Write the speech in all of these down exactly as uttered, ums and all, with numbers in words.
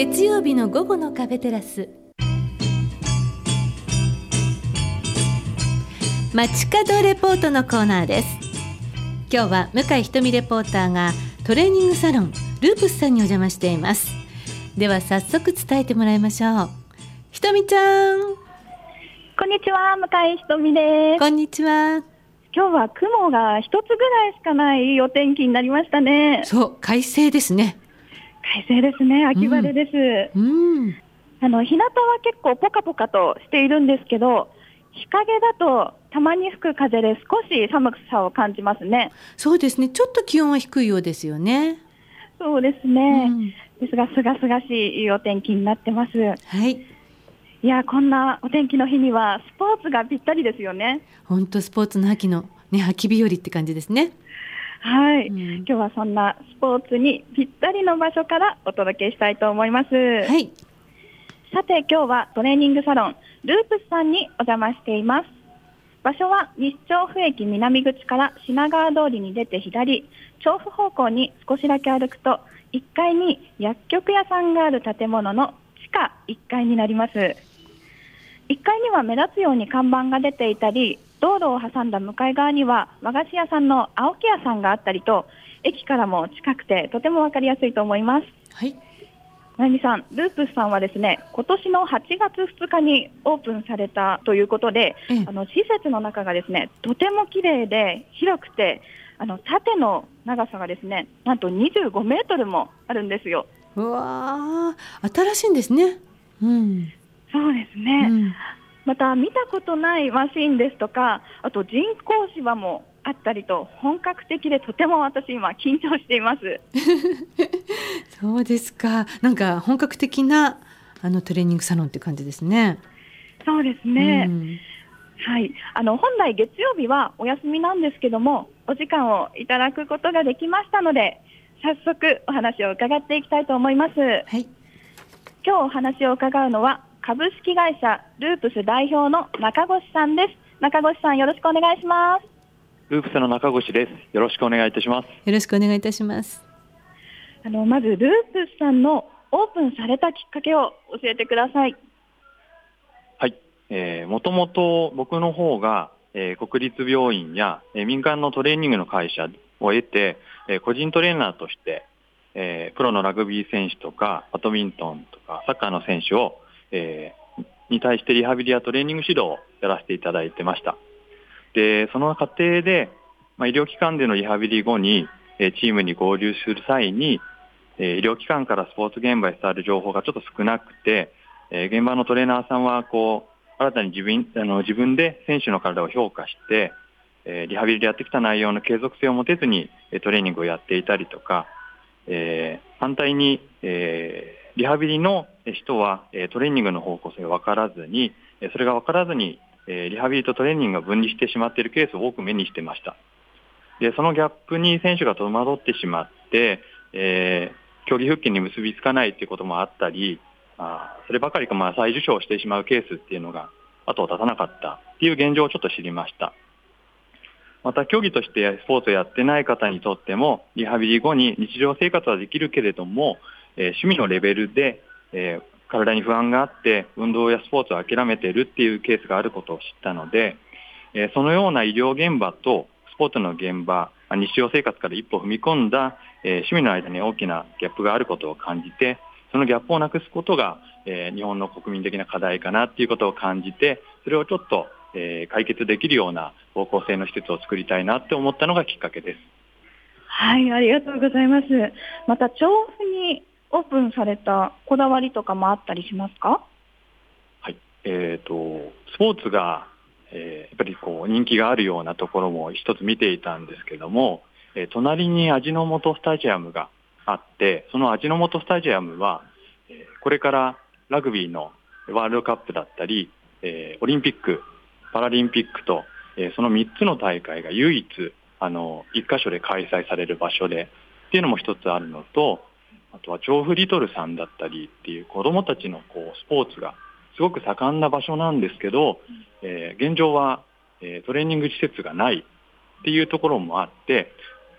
月曜日の午後のカフェテラス、街角レポートのコーナーです。今日は向井ひとみレポーターがトレーニングサロンループスさんにお邪魔しています。では早速伝えてもらいましょう。ひとみちゃん、 こんにちは、向井ひとみです。 こんにちは。 今日は雲が一つぐらいしかないお天気になりましたね。 そう、快晴ですね。 快晴ですね。秋晴れです、 うんうん、 あの日向は結構ポカポカとしているんですけど、日陰だとたまに吹く風で少し寒さを感じますね。 そうですね、ちょっと気温は低いようですよね。 そうですね、 うん、 ですがすがすがしいいいお天気になってます。 はい、 いや、こんなお天気の日にはスポーツがぴったりですよね。 本当スポーツの秋の、ね、秋日和って感じですね。 はい、 うん、 今日はそんなスポーツにぴったりの場所からお届けしたいと思います。 はい、 さて今日はトレーニングサロンループスさんにお邪魔しています。場所は西調布駅南口から品川通りに出て左、調布方向に少しだけ歩くといっかいに薬局屋さんがある建物の地下いっかいになります。いっかいには目立つように看板が出ていたり、道路を挟んだ向かい側には和菓子屋さんの青木屋さんがあったりと、駅からも近くてとても分かりやすいと思います。 はい、 なみさん、ループスさんはですね、今年のはちがつふつかにオープンされたということで、 ええ、 あの施設の中がですね、とても綺麗で広くて、あの縦の長さがですね、なんとにじゅうごメートルもあるんですよ。 うわー、新しいんですね。うん、 そうですね、 うん、 また見たことないマシンですとか、あと人工芝もあったりと本格的で、とても私今緊張しています。 そうですか。なんか本格的なあのトレーニングサロンって感じですね。 そうですね、 うん、 はい、あの本来月曜日はお休みなんですけども、お時間をいただくことができましたので、早速お話を伺っていきたいと思います。 はい、 今日お話を伺うのは株式会社ループス代表の中越さんです。中越さん、よろしくお願いします。 ループスの中越です。よろしくお願いいたします。 よろしくお願いいたします。 あのまずループスさんのオープンされたきっかけを教えてください。 はい、えー、もともと僕の方が、えー、国立病院や、えー、民間のトレーニングの会社を得て、えー、個人トレーナーとして、えー、プロのラグビー選手とかバドミントンとかサッカーの選手を、えー、に対してリハビリやトレーニング指導をやらせていただいてました。で、その過程で、まあ、医療機関でのリハビリ後に、えー、チームに合流する際に、えー、医療機関からスポーツ現場へ伝わる情報がちょっと少なくて、えー、現場のトレーナーさんはこう新たに自分、あの自分で選手の体を評価して、えー、リハビリでやってきた内容の継続性を持てずにトレーニングをやっていたりとか、えー、反対に、えー、リハビリの人はトレーニングの方向性が分からずに、それが分からずにリハビリとトレーニングが分離してしまっているケースを多く目にしてました。で、そのギャップに選手が戸惑ってしまって、えー、競技復帰に結びつかないということもあったり、あそればかりか、まあ、再受傷してしまうケースっていうのが後を絶たなかったっていう現状をちょっと知りました。また競技としてスポーツをやってない方にとってもリハビリ後に日常生活はできるけれども、えー、趣味のレベルで、えー、体に不安があって運動やスポーツを諦めているっていうケースがあることを知ったので、えー、そのような医療現場とスポーツの現場、日常生活から一歩踏み込んだ、えー、趣味の間に大きなギャップがあることを感じて、そのギャップをなくすことが、えー、日本の国民的な課題かなっていうことを感じて、それをちょっと、えー、解決できるような方向性の施設を作りたいなって思ったのがきっかけです。 はい、ありがとうございます。また調布にオープンされたこだわりとかもあったりしますか？ はい、えーと、スポーツが、えー、やっぱりこう人気があるようなところも一つ見ていたんですけども、えー、隣に味の素スタジアムがあって、その味の素スタジアムは、えー、これからラグビーのワールドカップだったり、えー、オリンピック、パラリンピックと、えー、そのみっつの大会が唯一あの一箇所で開催される場所でっていうのも一つあるのと、あとは調布リトルさんだったりっていう子どもたちのこうスポーツがすごく盛んな場所なんですけど、えー、現状は、えー、トレーニング施設がないっていうところもあって、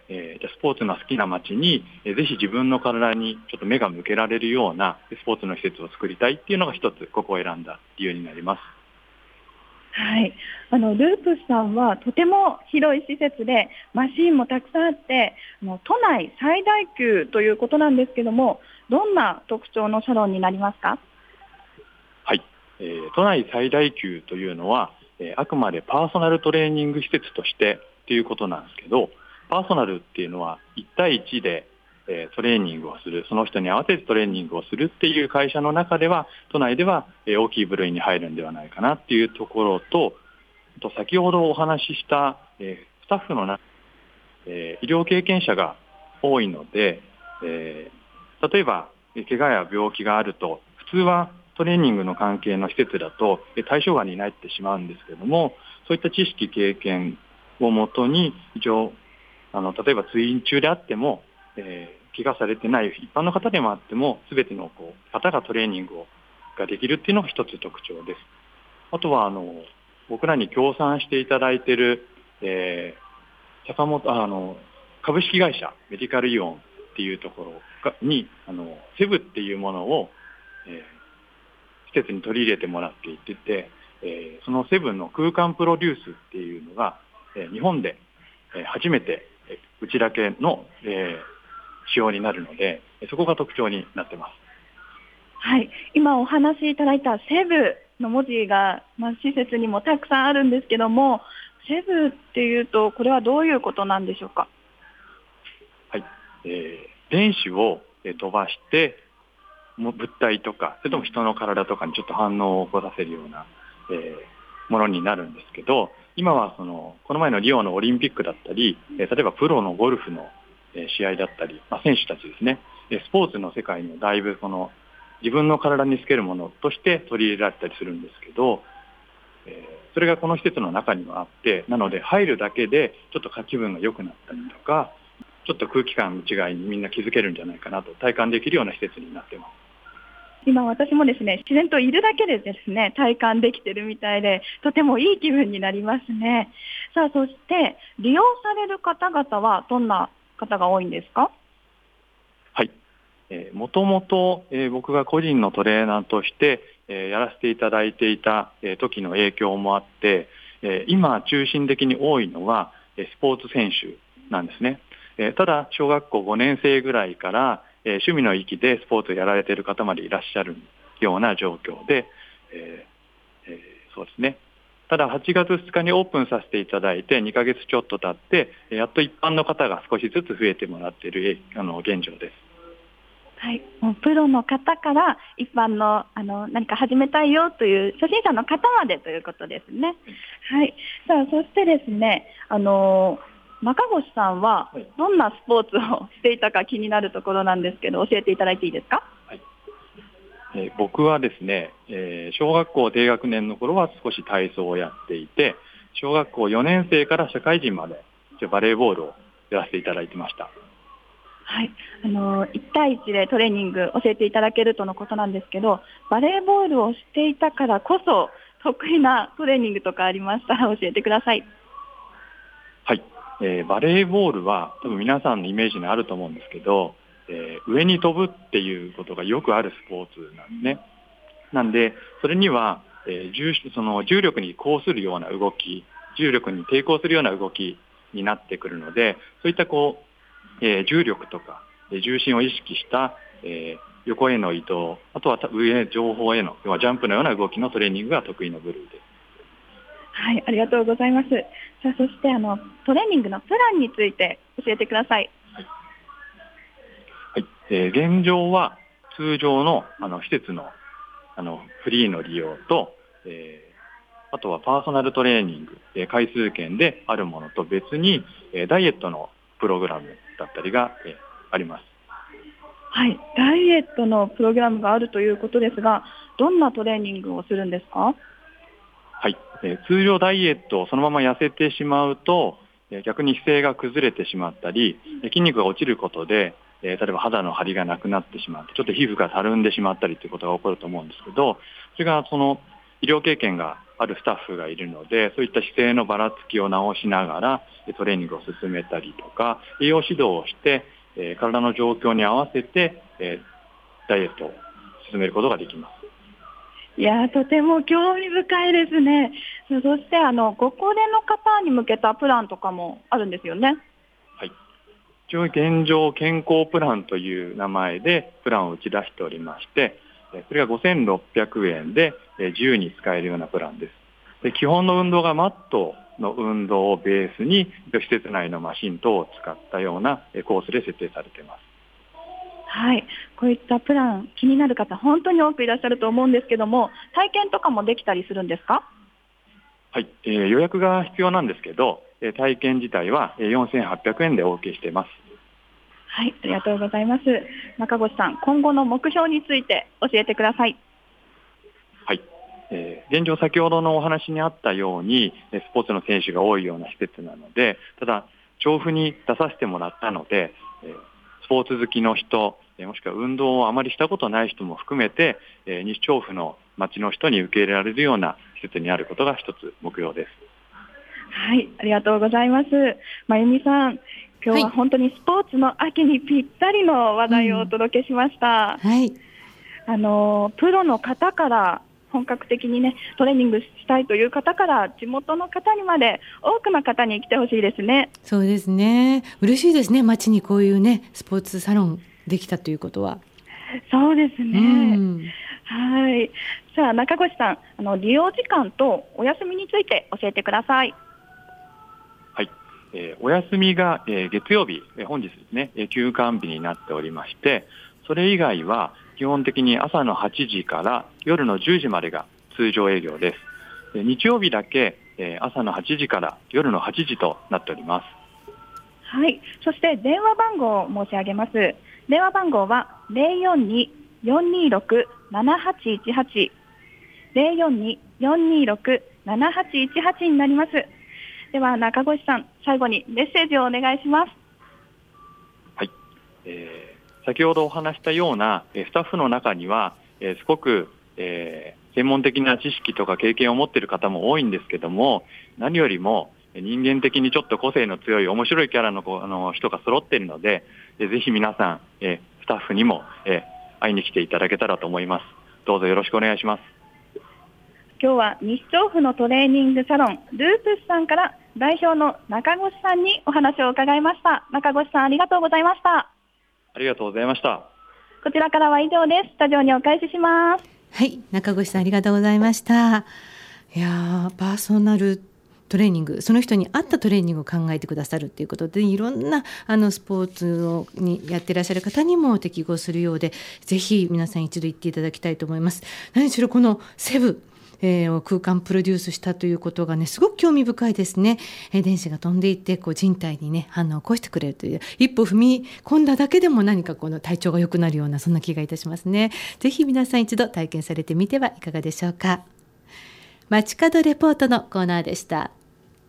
えー、じゃあスポーツの好きな街に、えー、ぜひ自分の体にちょっと目が向けられるようなスポーツの施設を作りたいっていうのが一つここを選んだ理由になります。 はい、あのループスさんはとても広い施設でマシーンもたくさんあってあの都内最大級ということなんですけども、どんな特徴のサロンになりますか？ はい、えー、都内最大級というのは、えー、あくまでパーソナルトレーニング施設としてということなんですけど、パーソナルっていうのはいち対いちで、えー、トレーニングをする、その人に合わせてトレーニングをするっていう会社の中では都内では、えー、大きい部類に入るんではないかなっていうところと、と先ほどお話しした、えー、スタッフの中、えー、医療経験者が多いので、えー、例えば怪我や病気があると普通はトレーニングの関係の施設だと対象外になってしまうんですけれども、そういった知識経験をもとに一応あの例えば通院中であっても、えー、怪我されてない一般の方でもあっても全てのこう方がトレーニングをができるっていうのが一つ特徴です。あとはあの僕らに協賛していただいている、えー、坂本あの株式会社メディカルイオンっていうところがにあのセブっていうものを、えー施設に取り入れてもらっていてて、えー、そのセブンの空間プロデュースっていうのが、えー、日本で、えー、初めてうちだけの、えー、仕様になるので、そこが特徴になってます。 はい、今お話しいただいたセブの文字が、まあ、施設にもたくさんあるんですけども、セブっていうとこれはどういうことなんでしょうか？ はい、えー、電子を飛ばして物体とかそれとも人の体とかにちょっと反応を起こさせるような、えー、ものになるんですけど、今はそのこの前のリオのオリンピックだったり、えー、例えばプロのゴルフの、えー、試合だったり、まあ、選手たちですね、スポーツの世界にもだいぶその自分の体につけるものとして取り入れられたりするんですけど、えー、それがこの施設の中にはあって、なので入るだけでちょっと気分が良くなったりとか、ちょっと空気感の違いにみんな気づけるんじゃないかなと体感できるような施設になっています。 今私もですね、自然といるだけでですね、体感できてるみたいで、とてもいい気分になりますね。さあ、そして利用される方々はどんな方が多いんですか？ はい、えー、もともと、えー、僕が個人のトレーナーとして、えー、やらせていただいていた、えー、時の影響もあって、えー、今中心的に多いのは、えー、スポーツ選手なんですね。えー、ただ小学校ごねん生ぐらいからえー、趣味の域でスポーツをやられている方までいらっしゃるような状況で、えーえー、そうですね。ただはちがつふつかにオープンさせていただいてにかげつちょっと経ってやっと一般の方が少しずつ増えてもらっているあの現状です。 はい、もうプロの方から一般の、あの何か始めたいよという初心者の方までということですね。はい、さあそしてですね、あのー中越さんはどんなスポーツをしていたか気になるところなんですけど、教えていただいていいですか？ はい、えー、僕はですね、えー、小学校低学年の頃は少し体操をやっていて、小学校よねん生から社会人までバレーボールをやらせていただいてました。 はい、あのいち対いちでトレーニング教えていただけるとのことなんですけど、バレーボールをしていたからこそ得意なトレーニングとかありましたら教えてください。 はい、えー、バレーボールは多分皆さんのイメージにあると思うんですけど、えー、上に飛ぶっていうことがよくあるスポーツなんですね。なんでそれには、えー、重, その重力に抗するような動き、重力に抵抗するような動きになってくるので、そういったこう、えー、重力とか、えー、重心を意識した、えー、横への移動、あとは上上方への要はジャンプのような動きのトレーニングが得意の部類です。 はい、ありがとうございます。さあそしてあのトレーニングのプランについて教えてください。 はいはいえー、現状は通常 の, あの施設 の, あのフリーの利用と、えー、あとはパーソナルトレーニング、えー、回数券であるものと別に、えー、ダイエットのプログラムだったりが、えー、あります。 はい、ダイエットのプログラムがあるということですが、どんなトレーニングをするんですか？ はい、えー、通常ダイエットをそのまま痩せてしまうと、えー、逆に姿勢が崩れてしまったり、筋肉が落ちることで、えー、例えば肌の張りがなくなってしまって、ちょっと皮膚がたるんでしまったりということが起こると思うんですけど、それがその医療経験があるスタッフがいるので、そういった姿勢のばらつきを直しながらトレーニングを進めたりとか、栄養指導をして、えー、体の状況に合わせて、えー、ダイエットを進めることができます。 いやとても興味深いですね。そしてあのご高齢の方に向けたプランとかもあるんですよね。 はい、一応現状健康プランという名前でプランを打ち出しておりまして、それがごせんろっぴゃくえんで自由に使えるようなプランです。で、基本の運動がマットの運動をベースに施設内のマシン等を使ったようなコースで設定されています。 はい、こういったプラン気になる方本当に多くいらっしゃると思うんですけども、体験とかもできたりするんですか？ はい、えー、予約が必要なんですけど、体験自体はよんせんはっぴゃくえんで オーケー しています。 はい、ありがとうございます。中越さん、今後の目標について教えてください。 はい、えー、現状先ほどのお話にあったようにスポーツの選手が多いような施設なので、ただ調布に出させてもらったので、スポーツ好きの人、もしくは運動をあまりしたことない人も含めて、西調布の町の人に受け入れられるような施設にあることが一つ目標です。 はい、ありがとうございます。まゆみさん、今日は本当にスポーツの秋にぴったりの話題をお届けしました。 うん、はい、 あのプロの方から本格的にねトレーニングしたいという方から地元の方にまで多くの方に来てほしいですね。 そうですね、嬉しいですね。町にこういうねスポーツサロンできたということは。 そうですね、 うん、 はい。さあ中越さん、あの利用時間とお休みについて教えてください。 はい、えー、お休みが、えー、月曜日、えー、本日ですね、えー、休館日になっておりまして、それ以外は基本的に朝のはちじから夜のじゅうじまでが通常営業です。で、日曜日だけ、えー、朝のはちじから夜のはちじとなっております。 はい。そして電話番号を申し上げます。電話番号は ゼロよんに よんにろく ななはちいちはち ゼロよんに よんにろく ななはちいちはちになります。では中越さん、最後にメッセージをお願いします。 はい、えー、先ほどお話したようなスタッフの中には、えー、すごく、えー、専門的な知識とか経験を持っている方も多いんですけども、何よりも人間的にちょっと個性の強い面白いキャラの、あの人が揃っているので、えー、ぜひ皆さん、えー、スタッフにも、えー、会いに来ていただけたらと思います。どうぞよろしくお願いします。 今日は西調布のトレーニングサロンループスさんから代表の中越さんにお話を伺いました。中越さん、ありがとうございました。 ありがとうございました。 こちらからは以上です。スタジオにお返しします。 はい、中越さんありがとうございました。いやパーソナルトレーニング、その人に合ったトレーニングを考えてくださるということで、いろんなあのスポーツをにやっていらっしゃる方にも適合するようで、ぜひ皆さん一度行っていただきたいと思います。何しろこのセブえー、空間プロデュースしたということがね、すごく興味深いですね。えー、電子が飛んでいってこう人体にね反応を起こしてくれるという、一歩踏み込んだだけでも何かこの体調が良くなるような、そんな気がいたしますね。ぜひ皆さん一度体験されてみてはいかがでしょうか。街角レポートのコーナーでした。